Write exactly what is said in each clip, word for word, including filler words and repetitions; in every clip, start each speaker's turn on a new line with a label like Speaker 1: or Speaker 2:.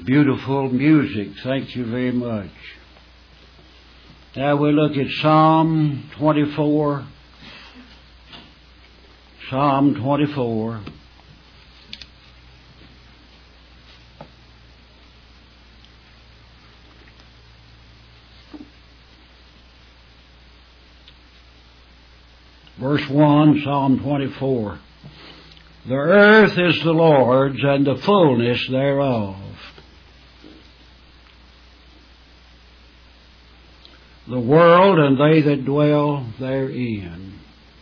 Speaker 1: Beautiful music. Thank you very much. Now we look at Psalm twenty-four. Psalm twenty-four. Verse one, Psalm twenty-four. The earth is the Lord's, and the fullness thereof, the world and they that dwell therein.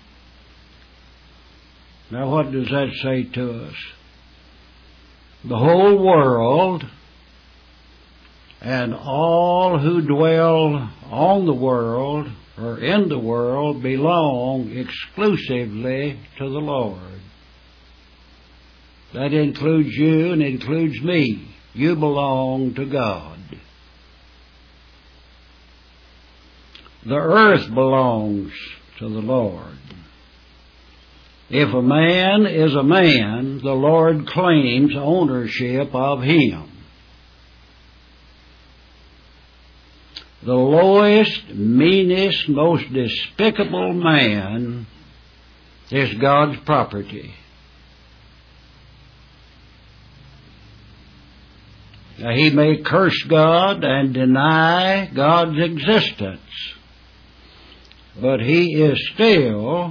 Speaker 1: Now what does that say to us? The whole world and all who dwell on the world or in the world belong exclusively to the Lord. That includes you and includes me. You belong to God. The earth belongs to the Lord. If a man is a man, the Lord claims ownership of him. The lowest, meanest, most despicable man is God's property. Now, he may curse God and deny God's existence, but he is still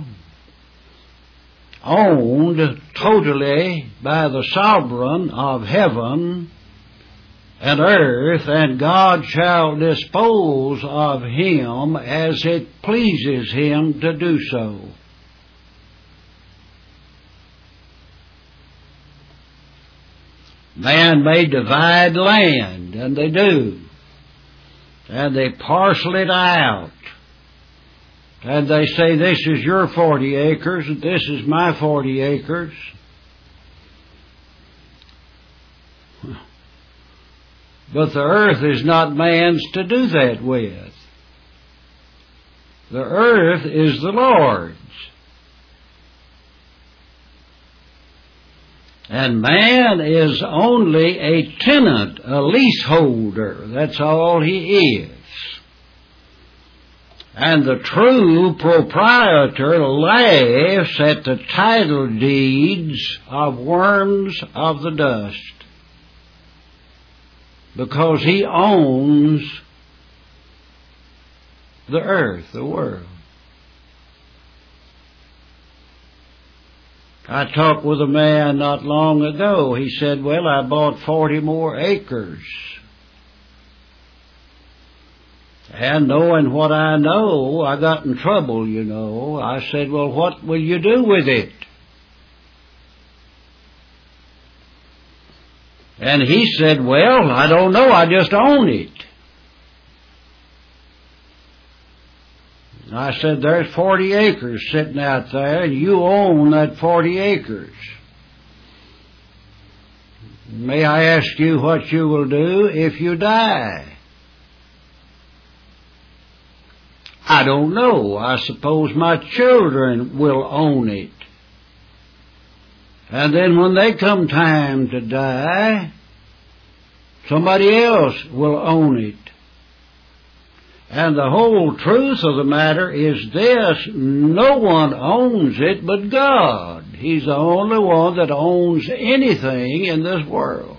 Speaker 1: owned totally by the sovereign of heaven and earth, and God shall dispose of him as it pleases him to do so. Man may divide land, and they do, and they parcel it out, and they say, this is your forty acres, and this is my forty acres. But the earth is not man's to do that with. The earth is the Lord's. And man is only a tenant, a leaseholder. That's all he is. And the true proprietor laughs at the title deeds of worms of the dust, because he owns the earth, the world. I talked with a man not long ago. He said, well, I bought forty more acres. And knowing what I know, I got in trouble, you know. I said, well, what will you do with it? And he said, well, I don't know, I just own it. I said, there's forty acres sitting out there, and you own that forty acres. May I ask you what you will do if you die? I don't know. I suppose my children will own it. And then when they come time to die, somebody else will own it. And the whole truth of the matter is this: no one owns it but God. He's the only one that owns anything in this world.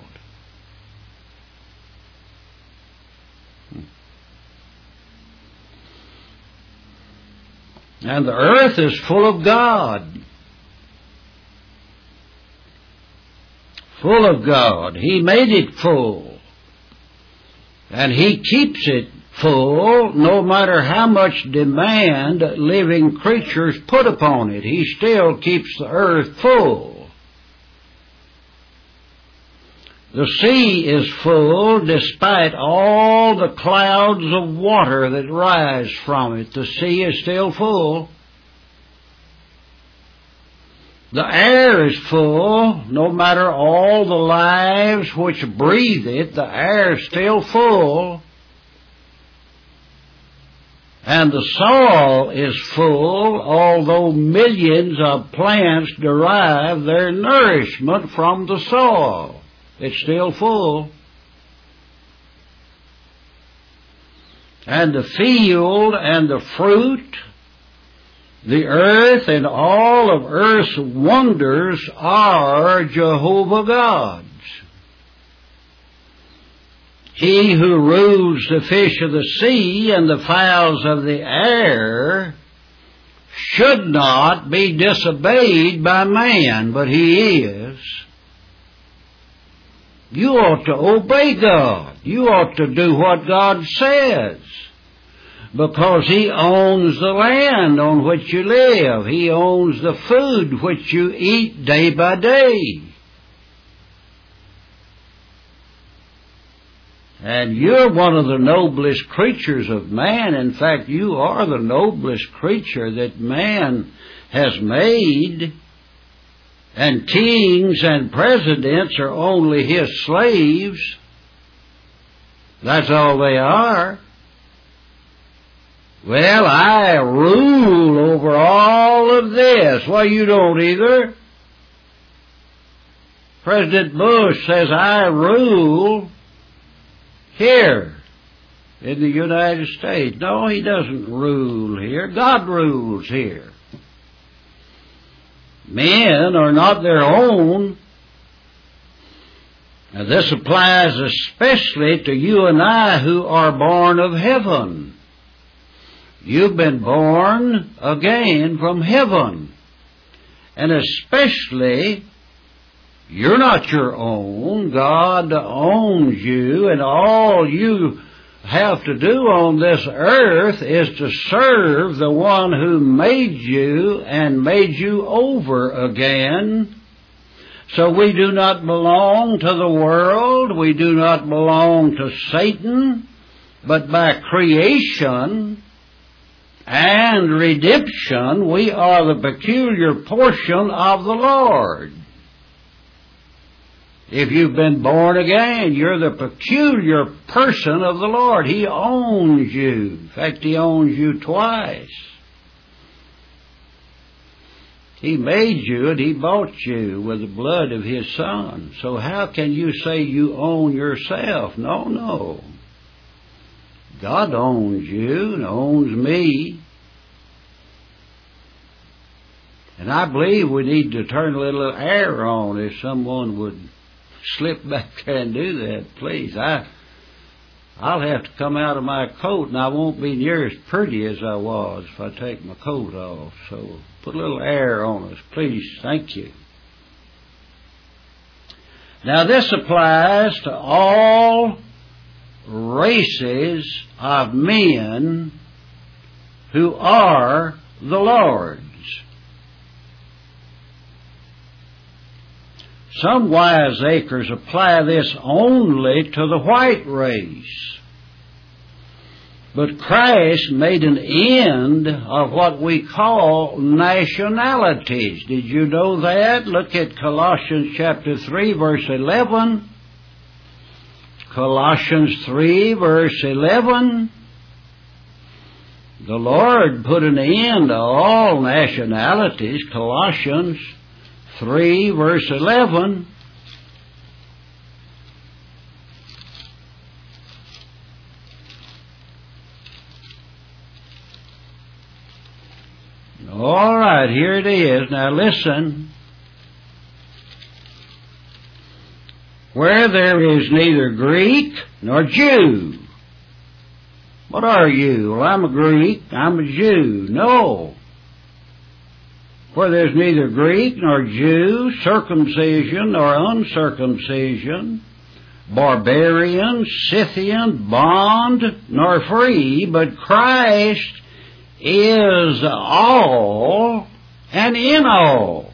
Speaker 1: And the earth is full of God. Full of God. He made it full. And He keeps it full no matter how much demand living creatures put upon it. He still keeps the earth full. The sea is full despite all the clouds of water that rise from it. The sea is still full. The air is full, no matter all the lives which breathe it, the air is still full. And the soil is full, although millions of plants derive their nourishment from the soil. It's still full. and the field and the fruit, the earth and all of earth's wonders are Jehovah God's. He who rules the fish of the sea and the fowls of the air should not be disobeyed by man, but he is. You ought to obey God. You ought to do what God says, because He owns the land on which you live. He owns the food which you eat day by day. And you're one of the noblest creatures of man. In fact, you are the noblest creature that man has made. And kings and presidents are only his slaves. That's all they are. Well, I rule over all of this. Well, you don't either. President Bush says, I rule here in the United States. No, he doesn't rule here. God rules here. Men are not their own. Now, this applies especially to you and I who are born of heaven. You've been born again from heaven. And especially, you're not your own. God owns you, and all you have to do on this earth is to serve the one who made you and made you over again. So we do not belong to the world. We do not belong to Satan, but by creation and redemption, we are the peculiar portion of the Lord. If you've been born again, you're the peculiar person of the Lord. He owns you. In fact, He owns you twice. He made you and He bought you with the blood of His Son. So how can you say you own yourself? No, no. God owns you and owns me. And I believe we need to turn a little air on. If someone would slip back there and do that, please. I, I'll have to come out of my coat, and I won't be near as pretty as I was if I take my coat off. So put a little air on us, please. Thank you. Now this applies to all races of men who are the Lord's. Some wiseacres apply this only to the white race. But Christ made an end of what we call nationalities. Did you know that? Look at Colossians chapter three, verse eleven. Colossians three, verse eleven. The Lord put an end to all nationalities. Colossians three, verse eleven. All right, here it is. Now listen. Where there is neither Greek nor Jew. What are you? Well, I'm a Greek. I'm a Jew. No. Where there's neither Greek nor Jew, circumcision nor uncircumcision, barbarian, Scythian, bond nor free, but Christ is all and in all.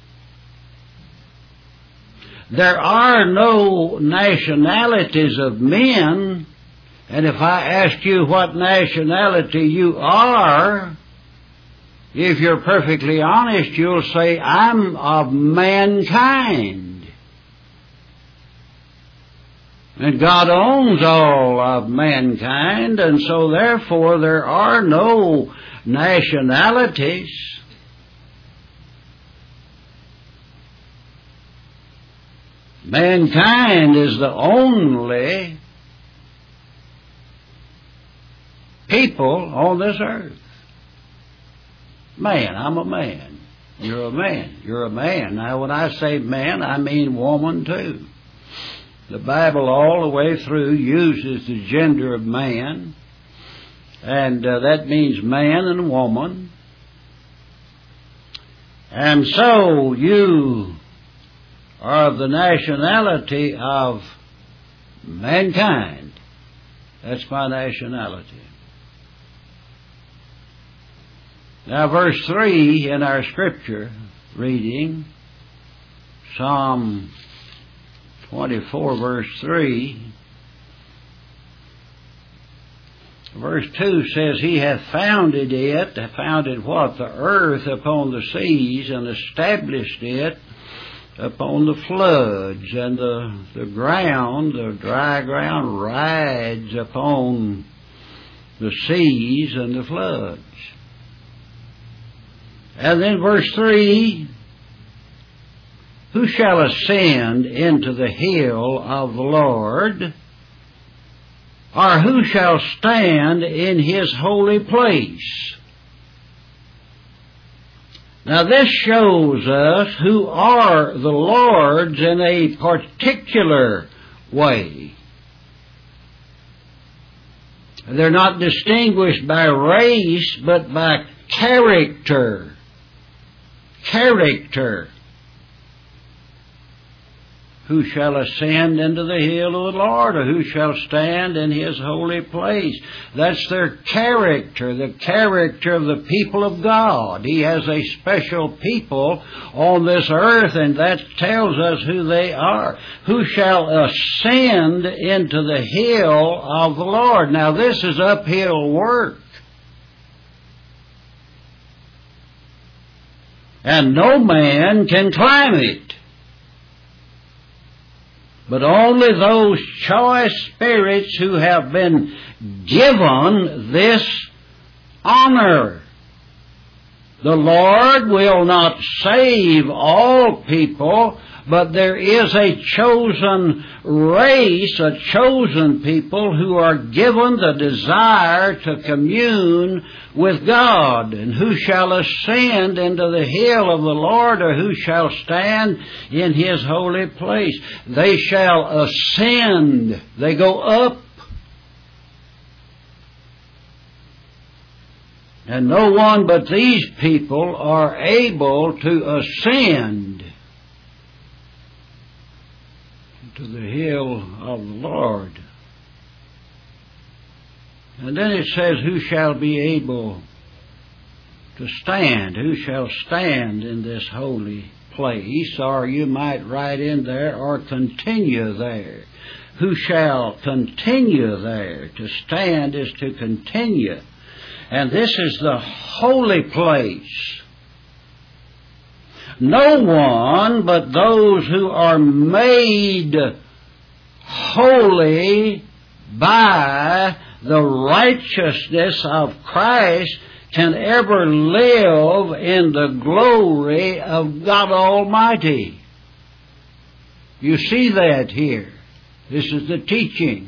Speaker 1: There are no nationalities of men, and if I ask you what nationality you are, if you're perfectly honest, you'll say, I'm of mankind. And God owns all of mankind, and so therefore there are no nationalities. Mankind is the only people on this earth. Man, I'm a man. You're a man. You're a man. Now, when I say man, I mean woman too. The Bible all the way through uses the gender of man, and uh, that means man and woman. And so you are of the nationality of mankind. That's my nationality. Now, verse three in our scripture reading, Psalm twenty-four, verse three, verse two says, He hath founded it, founded what? The earth upon the seas, and established it upon the floods, and the, the ground, the dry ground, rides upon the seas and the floods. And then verse three, Who shall ascend into the hill of the Lord? Or who shall stand in His holy place? Now this shows us who are the Lord's in a particular way. They're not distinguished by race, but by character. Character. Who shall ascend into the hill of the Lord, or who shall stand in His holy place? That's their character, the character of the people of God. He has a special people on this earth, and that tells us who they are. Who shall ascend into the hill of the Lord? Now this is uphill work. And no man can climb it. But only those choice spirits who have been given this honor. The Lord will not save all people, but there is a chosen race, a chosen people who are given the desire to commune with God. And who shall ascend into the hill of the Lord, or who shall stand in His holy place? They shall ascend. They go up. And no one but these people are able to ascend to the hill of the Lord. And then it says, who shall be able to stand? Who shall stand in this holy place? Or you might write in there, or continue there. Who shall continue there? To stand is to continue. And this is the holy place. No one but those who are made holy by the righteousness of Christ can ever live in the glory of God Almighty. You see that here. This is the teaching.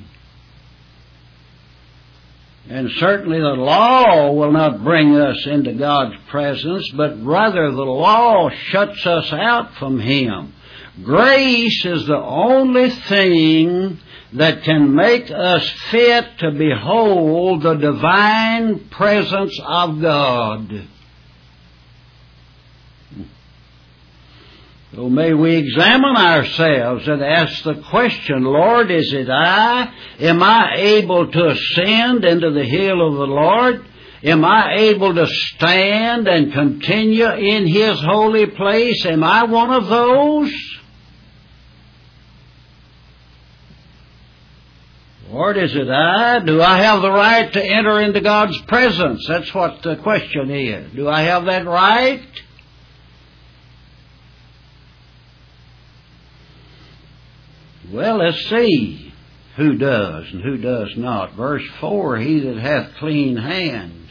Speaker 1: And certainly the law will not bring us into God's presence, but rather the law shuts us out from Him. Grace is the only thing that can make us fit to behold the divine presence of God. So may we examine ourselves and ask the question, Lord, is it I? Am I able to ascend into the hill of the Lord? Am I able to stand and continue in His holy place? Am I one of those? Lord, is it I? Do I have the right to enter into God's presence? That's what the question is. Do I have that right? Well, let's see who does and who does not. Verse four, he that hath clean hands.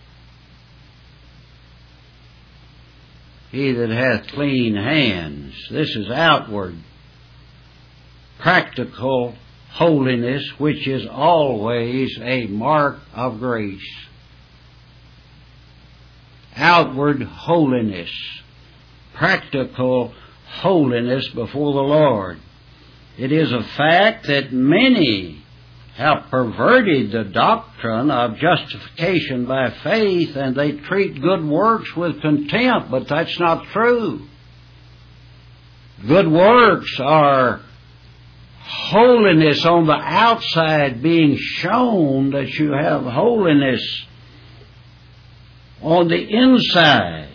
Speaker 1: He that hath clean hands. This is outward, practical holiness, which is always a mark of grace. Outward holiness, practical holiness before the Lord. It is a fact that many have perverted the doctrine of justification by faith, and they treat good works with contempt, but that's not true. Good works are holiness on the outside, being shown that you have holiness on the inside.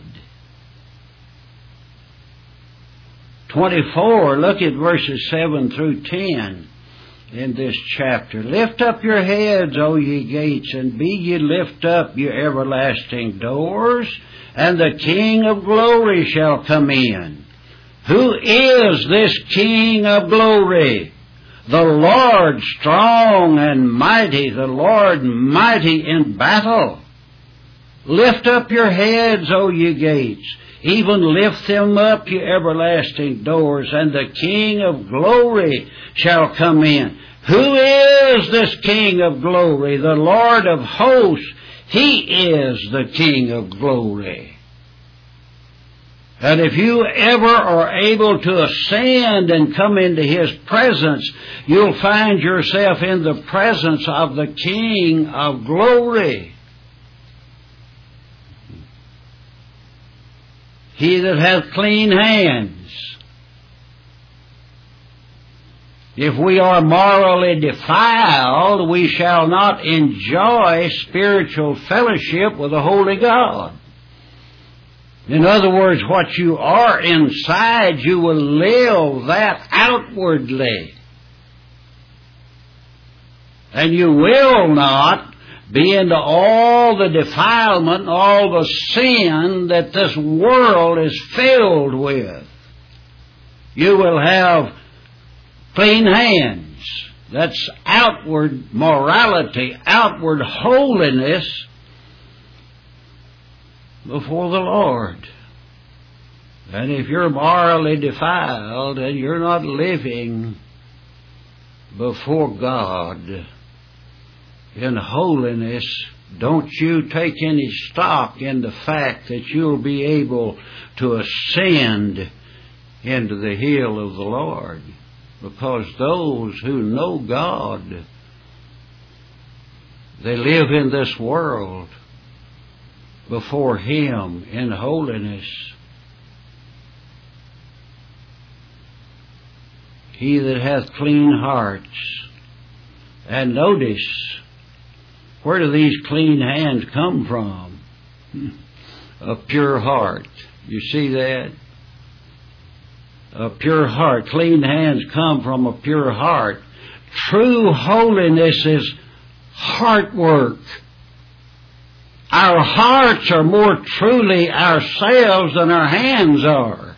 Speaker 1: twenty-four, look at verses seven through ten in this chapter. Lift up your heads, O ye gates, and be ye lift up, ye everlasting doors, and the King of glory shall come in. Who is this King of glory? The Lord strong and mighty, the Lord mighty in battle. Lift up your heads, O ye gates, even lift them up, ye everlasting doors, and the King of glory shall come in. Who is this King of glory? The Lord of hosts. He is the King of glory. And if you ever are able to ascend and come into His presence, you'll find yourself in the presence of the King of glory. He that hath clean hands. If we are morally defiled, we shall not enjoy spiritual fellowship with the Holy God. In other words, what you are inside, you will live that outwardly. And you will not be into all the defilement and all the sin that this world is filled with. You will have clean hands. That's outward morality, outward holiness before the Lord. And if you're morally defiled and you're not living before God in holiness, don't you take any stock in the fact that you'll be able to ascend into the hill of the Lord. Because those who know God, they live in this world before Him in holiness. He that hath clean hearts. And notice, where do these clean hands come from? A pure heart. You see that? A pure heart. Clean hands come from a pure heart. True holiness is heart work. Our hearts are more truly ourselves than our hands are.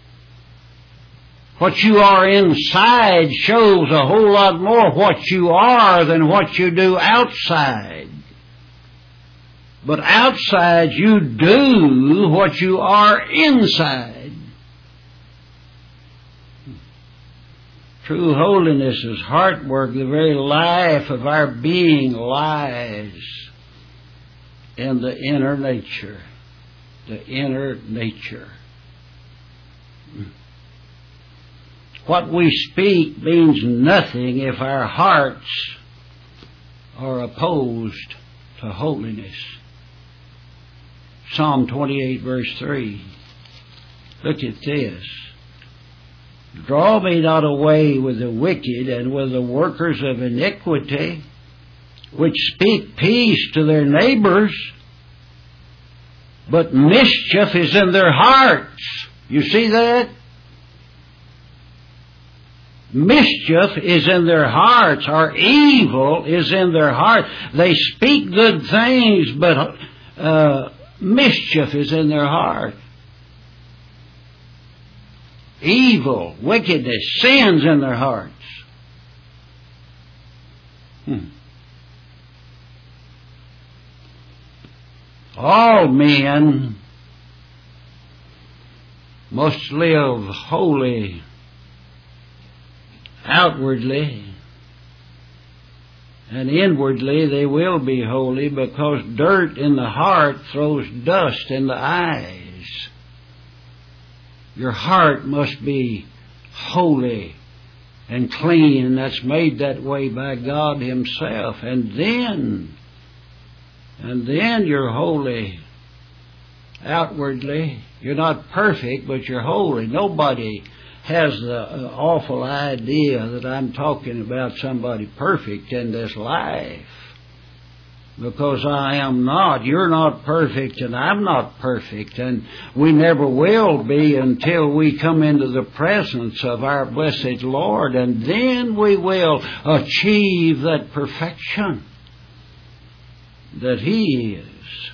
Speaker 1: What you are inside shows a whole lot more what you are than what you do outside. But outside you do what you are inside. True holiness is heart work. The very life of our being lies in the inner nature. The inner nature. What we speak means nothing if our hearts are opposed to holiness. Psalm twenty-eight verse three. Look at this. Draw me not away with the wicked and with the workers of iniquity, which speak peace to their neighbors, but mischief is in their hearts. You see that? Mischief is in their hearts, or evil is in their heart. They speak good things, but uh, mischief is in their heart. Evil, wickedness, sins in their hearts. Hmm. All men must live holy outwardly And inwardly they will be holy, because dirt in the heart throws dust in the eyes. Your heart must be holy and clean, and that's made that way by God Himself. And then, and then you're holy outwardly. You're not perfect, but you're holy. Nobody has the uh, awful idea that I'm talking about somebody perfect in this life, because I am not. You're not perfect, and I'm not perfect, and we never will be until we come into the presence of our blessed Lord, and then we will achieve that perfection that He is.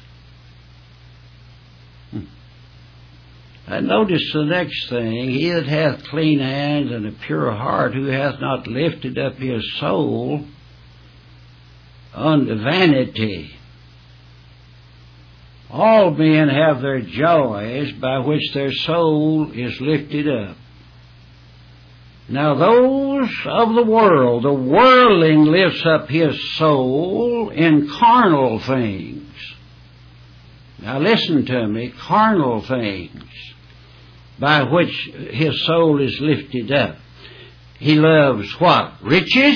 Speaker 1: And notice the next thing, he that hath clean hands and a pure heart, who hath not lifted up his soul unto vanity. All men have their joys by which their soul is lifted up. Now those of the world, the worldling lifts up his soul in carnal things. Now listen to me, carnal things by which his soul is lifted up. He loves what? Riches.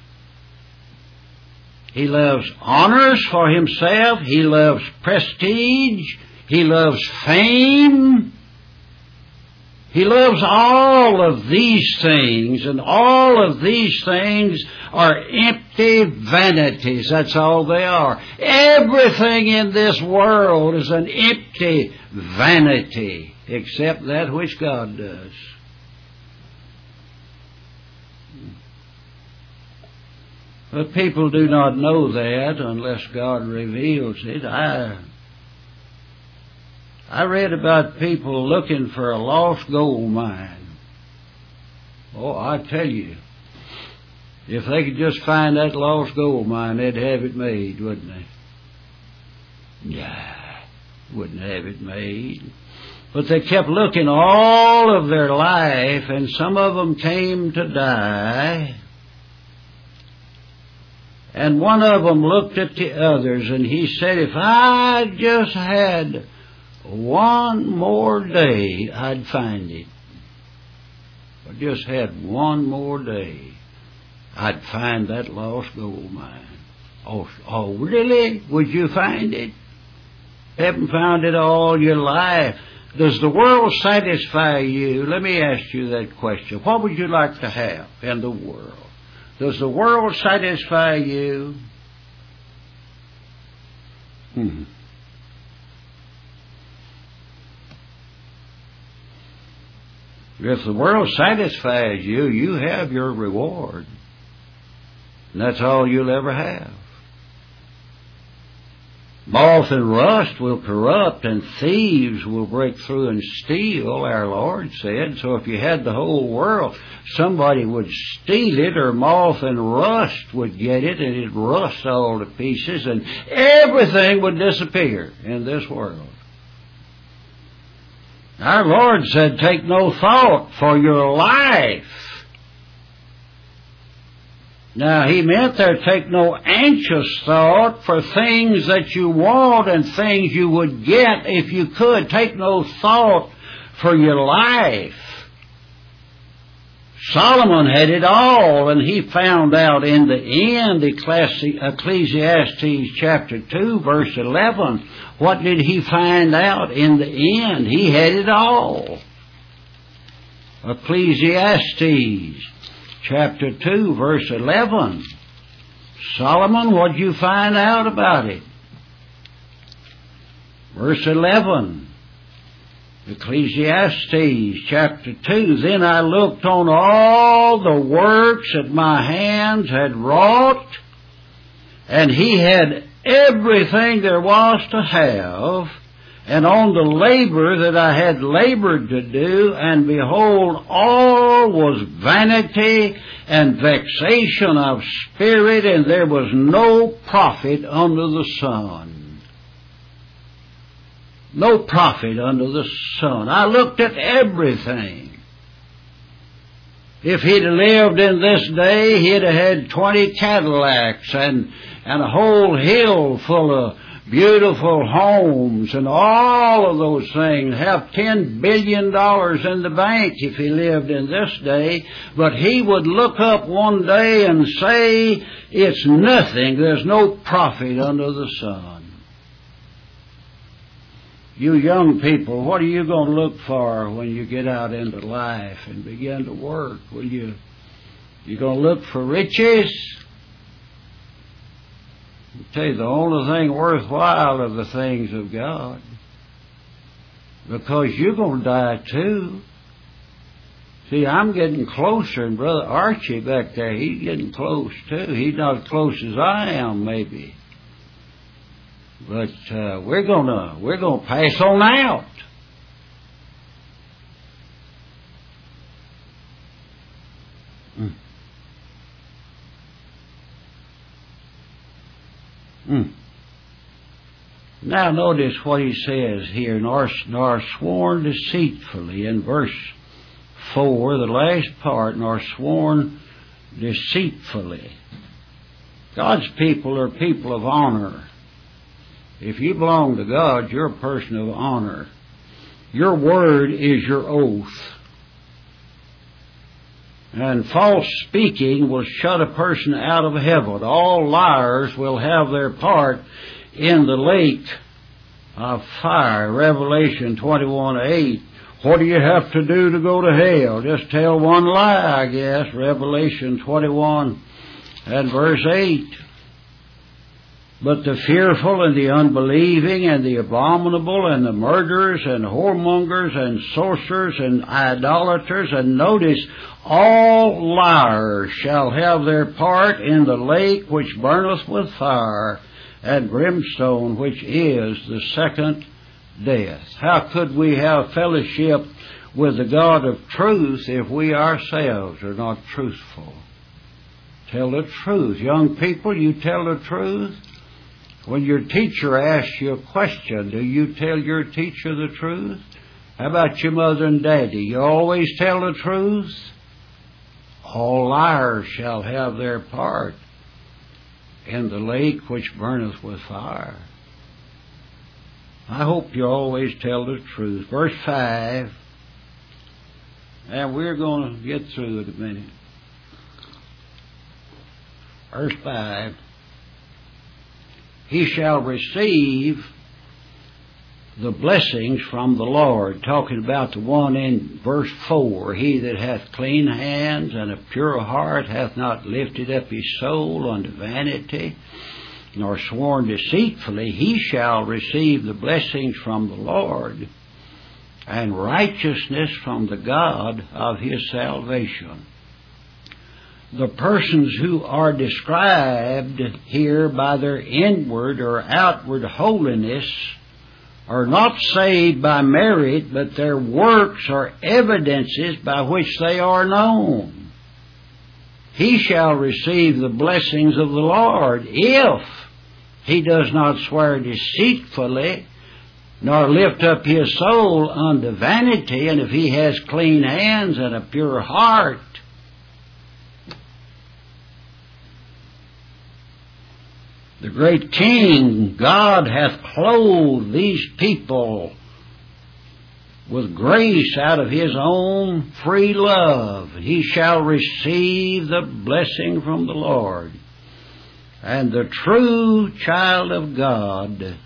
Speaker 1: He loves honors for himself. He loves prestige. He loves fame. He loves all of these things, and all of these things are empty vanities. That's all they are. Everything in this world is an empty vanity, except that which God does. But people do not know that unless God reveals it. I I read about people looking for a lost gold mine. Oh, I tell you, if they could just find that lost gold mine, they'd have it made, wouldn't they? Yeah, wouldn't have it made. But they kept looking all of their life, and some of them came to die. And one of them looked at the others, and he said, if I just had one more day, I'd find it. If I just had one more day, I'd find that lost gold mine. Oh, oh, really? Would you find it? Haven't found it all your life. Does the world satisfy you? Let me ask you that question. What would you like to have in the world? Does the world satisfy you? Hmm. If the world satisfies you, you have your reward. And that's all you'll ever have. Moth and rust will corrupt, and thieves will break through and steal, our Lord said. So if you had the whole world, somebody would steal it, or moth and rust would get it, and it'd rust all to pieces, and everything would disappear in this world. Our Lord said, take no thought for your life. Now, He meant there, take no anxious thought for things that you want and things you would get if you could. Take no thought for your life. Solomon had it all, and he found out in the end, Ecclesiastes chapter two, verse eleven, what did he find out in the end? He had it all. Ecclesiastes chapter two, verse eleven. Solomon, what did you find out about it? Verse eleven. Ecclesiastes chapter two. Then I looked on all the works that my hands had wrought, and he had everything there was to have, and on the labor that I had labored to do, and behold, all was vanity and vexation of spirit, and there was no profit under the sun. No profit under the sun. I looked at everything. If he'd have lived in this day, he'd have had twenty Cadillacs and, and a whole hill full of beautiful homes and all of those things. Have ten billion dollars in the bank if he lived in this day. But he would look up one day and say, it's nothing. There's no profit under the sun. You young people, what are you going to look for when you get out into life and begin to work? Will you, you going to look for riches? I tell you, the only thing worthwhile are the things of God. Because you're going to die too. See, I'm getting closer, and Brother Archie back there, he's getting close too. He's not as close as I am, maybe. But uh, we're gonna we're gonna pass on out. Mm. Mm. Now notice what he says here, nor, nor sworn deceitfully in verse four, the last part, nor sworn deceitfully. God's people are people of honor. If you belong to God, you're a person of honor. Your word is your oath. And false speaking will shut a person out of heaven. All liars will have their part in the lake of fire. Revelation twenty-one eight. What do you have to do to go to hell? Just tell one lie, I guess. Revelation twenty-one and verse eight. But the fearful and the unbelieving and the abominable and the murderers and whoremongers and sorcerers and idolaters, and notice, all liars shall have their part in the lake which burneth with fire and brimstone, which is the second death. How could we have fellowship with the God of truth if we ourselves are not truthful? Tell the truth. Young people, you tell the truth. When your teacher asks you a question, do you tell your teacher the truth? How about your mother and daddy? You always tell the truth? All liars shall have their part in the lake which burneth with fire. I hope you always tell the truth. Verse five, and we're going to get through it in a minute. Verse five. He shall receive the blessings from the Lord. Talking about the one in verse four. He that hath clean hands and a pure heart hath not lifted up his soul unto vanity, nor sworn deceitfully. He shall receive the blessings from the Lord, and righteousness from the God of his salvation. The persons who are described here by their inward or outward holiness are not saved by merit, but their works are evidences by which they are known. He shall receive the blessings of the Lord if he does not swear deceitfully, nor lift up his soul unto vanity, and if he has clean hands and a pure heart. The great King, God hath clothed these people with grace out of his own free love. He shall receive the blessing from the Lord. And the true child of God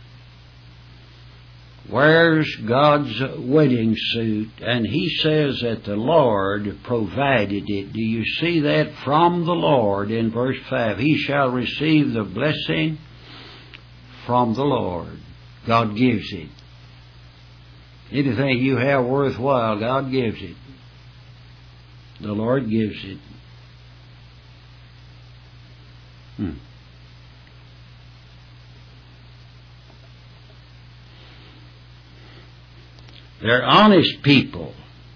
Speaker 1: wears God's wedding suit, and he says that the Lord provided it. Do you see that? From the Lord in verse five. He shall receive the blessing from the Lord. God gives it. Anything you have worthwhile, God gives it. The Lord gives it. Hmm. They're honest people.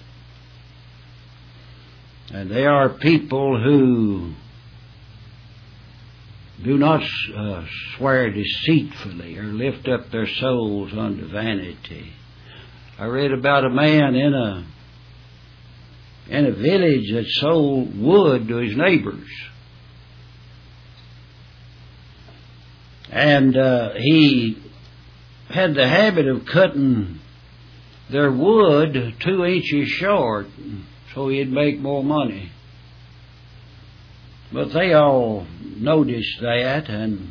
Speaker 1: And they are people who do not uh, swear deceitfully or lift up their souls unto vanity. I read about a man in a in a village that sold wood to his neighbors. And uh, he had the habit of cutting their wood two inches short so he'd make more money. But they all noticed that, and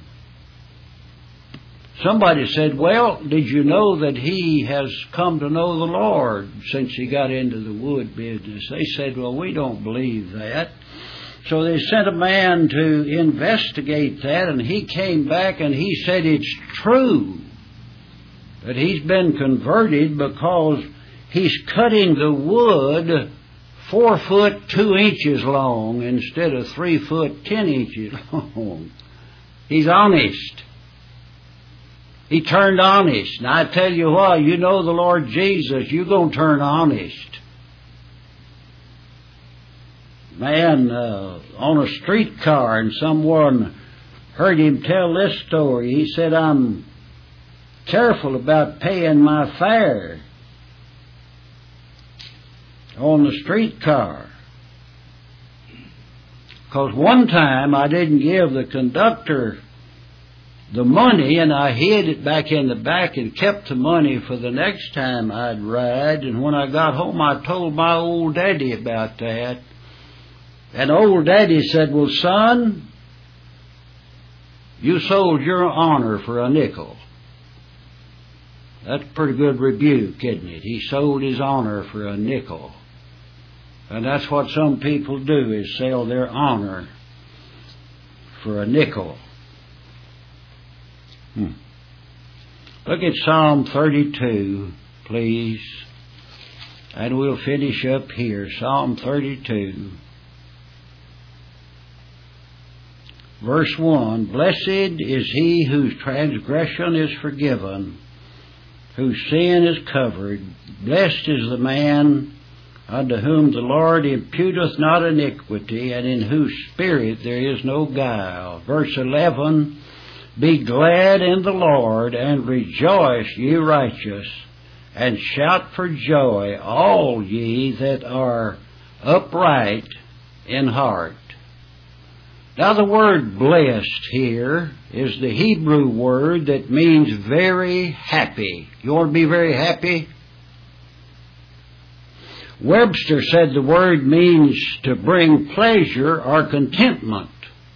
Speaker 1: somebody said, well, did you know that he has come to know the Lord since he got into the wood business? They said, well, we don't believe that. So they sent a man to investigate that, and he came back and he said it's true that he's been converted because he's cutting the wood four foot two inches long instead of three foot ten inches long. He's honest. He turned honest. And I tell you what, you know the Lord Jesus, you're going to turn honest. Man, uh, on a streetcar, and someone heard him tell this story. He said, I'm careful about paying my fare on the streetcar, because one time I didn't give the conductor the money, and I hid it back in the back and kept the money for the next time I'd ride. And when I got home, I told my old daddy about that. And old daddy said, well, son, you sold your honor for a nickel. That's a pretty good rebuke, isn't it? He sold his honor for a nickel. And that's what some people do, is sell their honor for a nickel. Hmm. Look at Psalm thirty-two, please. And we'll finish up here. Psalm thirty-two. Verse one, blessed is he whose transgression is forgiven, whose sin is covered. Blessed is the man unto whom the Lord imputeth not iniquity, and in whose spirit there is no guile. Verse eleven, be glad in the Lord, and rejoice, ye righteous, and shout for joy, all ye that are upright in heart. Now the word blessed here is the Hebrew word that means very happy. You want to be very happy? Webster said the word means to bring pleasure or contentment.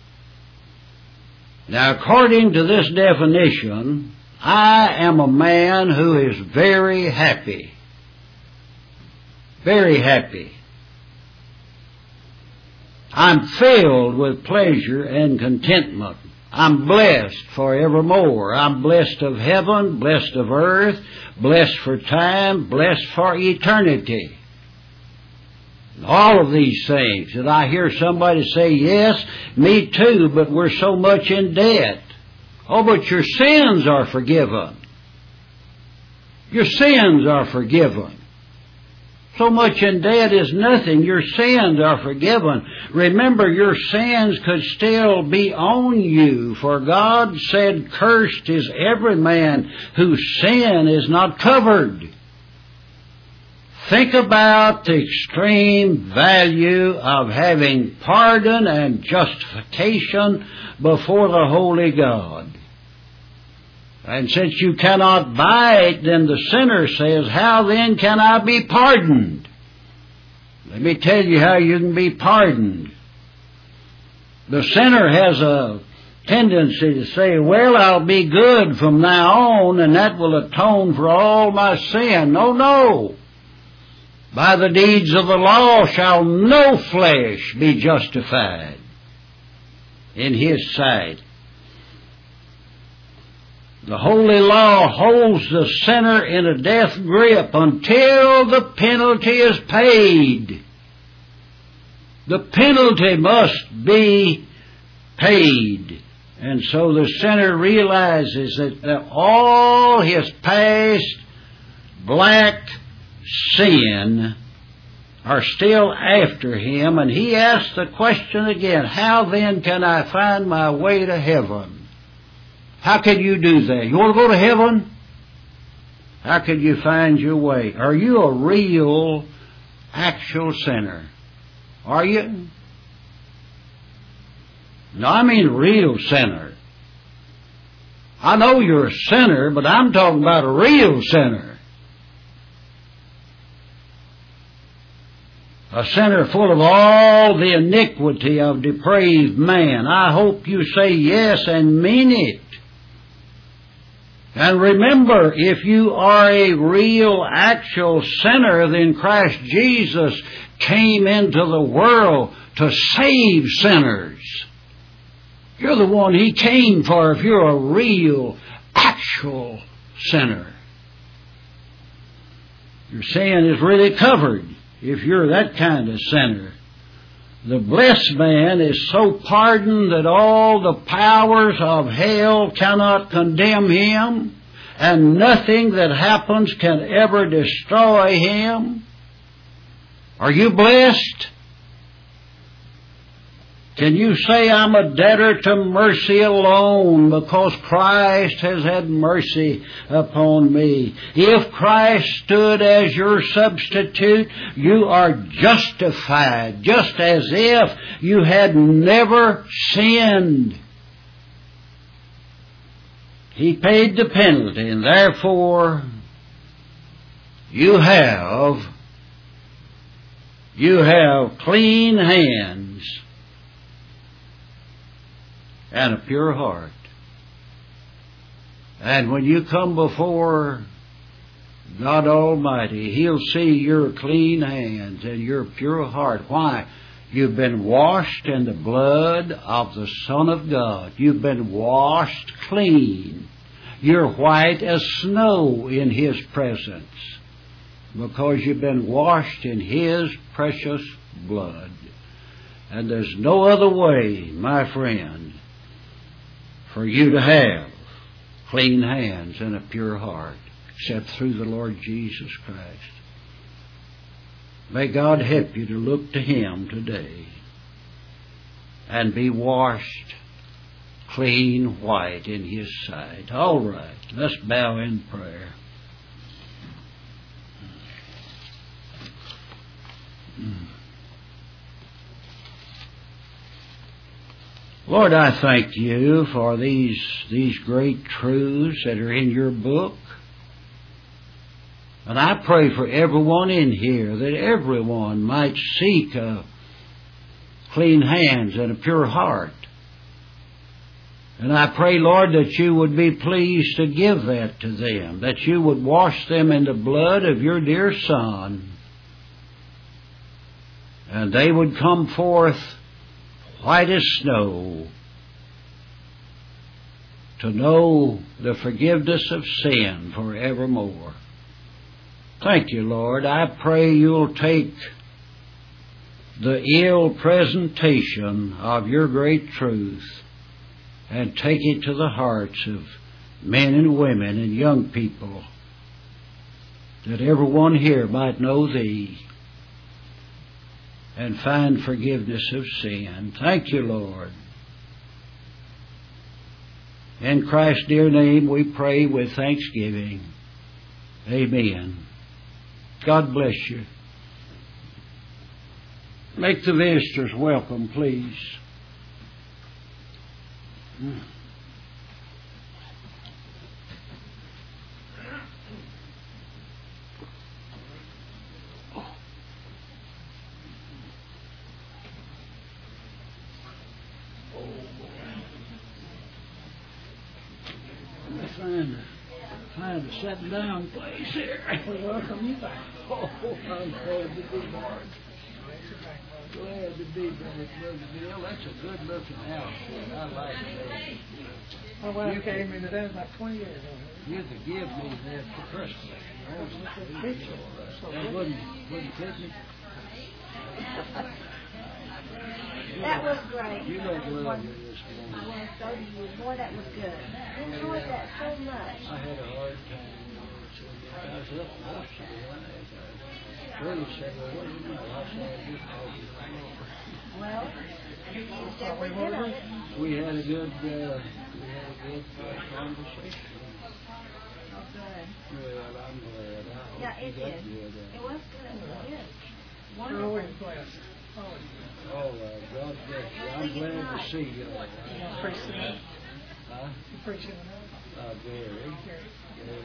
Speaker 1: Now, according to this definition, I am a man who is very happy. Very happy. I'm filled with pleasure and contentment. I'm blessed forevermore. I'm blessed of heaven, blessed of earth, blessed for time, blessed for eternity. All of these things. And I hear somebody say, yes, me too, but we're so much in debt. Oh, but your sins are forgiven. Your sins are forgiven. So much in debt is nothing. Your sins are forgiven. Remember, your sins could still be on you, for God said, cursed is every man whose sin is not covered. Think about the extreme value of having pardon and justification before the holy God. And since you cannot buy it, then the sinner says, how then can I be pardoned? Let me tell you how you can be pardoned. The sinner has a tendency to say, well, I'll be good from now on, and that will atone for all my sin. No, no. By the deeds of the law shall no flesh be justified in his sight. The holy law holds the sinner in a death grip until the penalty is paid. The penalty must be paid. And so the sinner realizes that, that all his past black sin are still after him, and he asks the question again, how then can I find my way to heaven? How can you do that? You want to go to heaven? How can you find your way? Are you a real actual sinner? Are you? No, I mean real sinner. I know you're a sinner, but I'm talking about a real sinner. A sinner full of all the iniquity of depraved man. I hope you say yes and mean it. And remember, if you are a real, actual sinner, then Christ Jesus came into the world to save sinners. You're the one He came for if you're a real, actual sinner. Your sin is really covered if you're that kind of sinner. The blessed man is so pardoned that all the powers of hell cannot condemn him, and nothing that happens can ever destroy him. Are you blessed? Can you say, I'm a debtor to mercy alone because Christ has had mercy upon me? If Christ stood as your substitute, you are justified, just as if you had never sinned. He paid the penalty, and therefore you have, you have clean hands and a pure heart. And when you come before God Almighty, He'll see your clean hands and your pure heart. Why? You've been washed in the blood of the Son of God. You've been washed clean. You're white as snow in His presence because you've been washed in His precious blood. And there's no other way, my friend, for you to have clean hands and a pure heart, except through the Lord Jesus Christ. May God help you to look to Him today and be washed clean white in His sight. All right, let's bow in prayer. Lord, I thank You for these, these great truths that are in Your book. And I pray for everyone in here that everyone might seek a clean hands and a pure heart. And I pray, Lord, that You would be pleased to give that to them, that You would wash them in the blood of Your dear Son, and they would come forth white as snow, to know the forgiveness of sin forevermore. Thank You, Lord. I pray You'll take the ill presentation of Your great truth and take it to the hearts of men and women and young people, that everyone here might know Thee and find forgiveness of sin. Thank You, Lord. In Christ's dear name we pray with thanksgiving. Amen. God bless you. Make the visitors welcome, please. Find, find a sitting down place here. Welcome you back. Oh, I'm glad to be back. Glad to be back, Brother Bill. That's a good looking house. I like it. My wife came into that about twenty years ago. You could give me that for Christmas. That wouldn't, wouldn't fit me.
Speaker 2: That was great.
Speaker 1: You look lovely this morning.
Speaker 2: I want to say to you, boy, that was good. I enjoyed that so much.
Speaker 1: I had a hard time. I was up yesterday and I Shirley said, well, what do you know? I said, I just told you.
Speaker 2: Well, you used every bit of it.
Speaker 1: We had a good, uh, we had a good uh, conversation.
Speaker 2: Oh, good.
Speaker 1: Well, I'm glad. I hope
Speaker 2: Yeah,
Speaker 1: you
Speaker 2: it
Speaker 1: got
Speaker 2: did.
Speaker 1: good. Uh,
Speaker 2: It was good. It was good.
Speaker 3: You're always blessed. Always blessed.
Speaker 1: Oh, uh, God bless you. I'm glad to see you.
Speaker 3: You know, preach tonight.
Speaker 1: Huh?
Speaker 3: You preaching tonight?
Speaker 1: Uh, very.
Speaker 3: Very.
Speaker 1: Very.